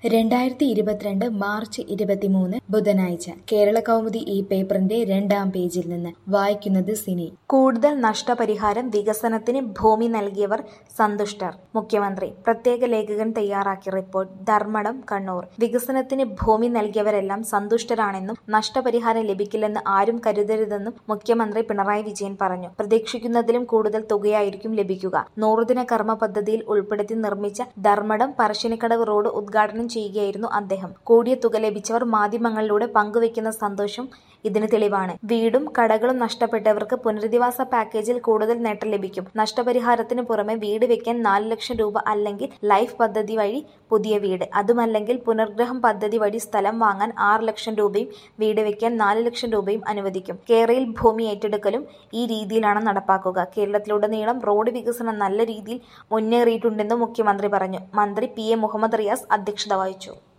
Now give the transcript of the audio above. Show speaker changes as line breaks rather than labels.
2022 March 23 ബുധനാഴ്ച കേരളകൗമുദി ഈ പേപ്പറിന്റെ 2-ാം പേജിൽ നിന്ന് വായിക്കുന്നത് സിനി.
കൂടുതൽ നഷ്ടപരിഹാരം, വികസനത്തിന് ഭൂമി നൽകിയവർ സന്തുഷ്ടർ. മുഖ്യമന്ത്രി പ്രത്യേക ലേഖകൻ തയ്യാറാക്കിയ റിപ്പോർട്ട്. ധർമ്മടം, കണ്ണൂർ. വികസനത്തിന് ഭൂമി നൽകിയവരെല്ലാം സന്തുഷ്ടരാണെന്നും നഷ്ടപരിഹാരം ലഭിക്കില്ലെന്ന് ആരും കരുതരുതെന്നും മുഖ്യമന്ത്രി പിണറായി വിജയൻ പറഞ്ഞു. പ്രതീക്ഷിക്കുന്നതിലും കൂടുതൽ തുകയായിരിക്കും ലഭിക്കുക. 100 ദിന കർമ്മ പദ്ധതിയിൽ ഉൾപ്പെടുത്തി നിർമ്മിച്ച ധർമ്മടം പറശ്ശിനിക്കടവ് റോഡ് ഉദ്ഘാടനം ചെയ്യുകയായിരുന്നു അദ്ദേഹം. കൂടിയ തുക ലഭിച്ചവർ മാധ്യമങ്ങളിലൂടെ പങ്കുവയ്ക്കുന്ന സന്തോഷം ഇതിന് തെളിവാണ്. വീടും കടകളും നഷ്ടപ്പെട്ടവർക്ക് പുനരധിവാസ പാക്കേജിൽ കൂടുതൽ നേട്ടം ലഭിക്കും. നഷ്ടപരിഹാരത്തിന് പുറമെ വീട് വെക്കാൻ 4 ലക്ഷം രൂപ അല്ലെങ്കിൽ ലൈഫ് പദ്ധതി വഴി പുതിയ വീട്, അതുമല്ലെങ്കിൽ പുനർഗ്രഹം പദ്ധതി വഴി സ്ഥലം വാങ്ങാൻ 6 ലക്ഷം രൂപയും വീട് വെക്കാൻ 4 ലക്ഷം രൂപയും അനുവദിക്കും. കേരളയിൽ ഭൂമി ഏറ്റെടുക്കലും ഈ രീതിയിലാണ് നടപ്പാക്കുക. കേരളത്തിലുടനീളം റോഡ് വികസനം നല്ല രീതിയിൽ മുന്നേറിയിട്ടുണ്ടെന്നും മുഖ്യമന്ത്രി പറഞ്ഞു. മന്ത്രി PA മുഹമ്മദ് റിയാസ് അധ്യക്ഷത വഹിച്ചു.